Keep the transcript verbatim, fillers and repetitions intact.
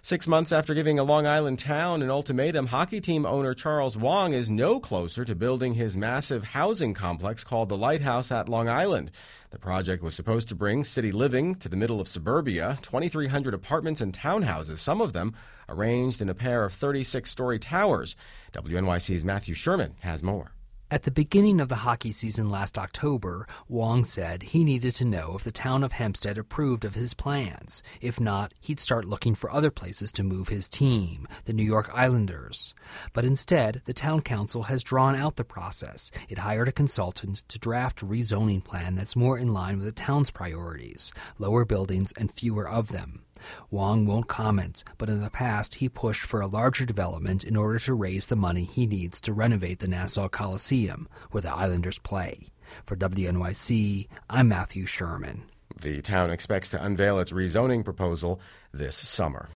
Six months after giving a Long Island town an ultimatum, hockey team owner Charles Wang is no closer to building his massive housing complex called the Lighthouse at Long Island. The project was supposed to bring city living to the middle of suburbia, twenty-three hundred apartments and townhouses, some of them arranged in a pair of thirty-six story towers. W N Y C's Matthew Sherman has more. At the beginning of the hockey season last October, Wang said he needed to know if the town of Hempstead approved of his plans. If not, he'd start looking for other places to move his team, the New York Islanders. But instead, the town council has drawn out the process. It hired a consultant to draft a rezoning plan that's more in line with the town's priorities, lower buildings and fewer of them. Wang won't comment, but in the past he pushed for a larger development in order to raise the money he needs to renovate the Nassau Coliseum, where the Islanders play. For W N Y C, I'm Matthew Sherman. The town expects to unveil its rezoning proposal this summer.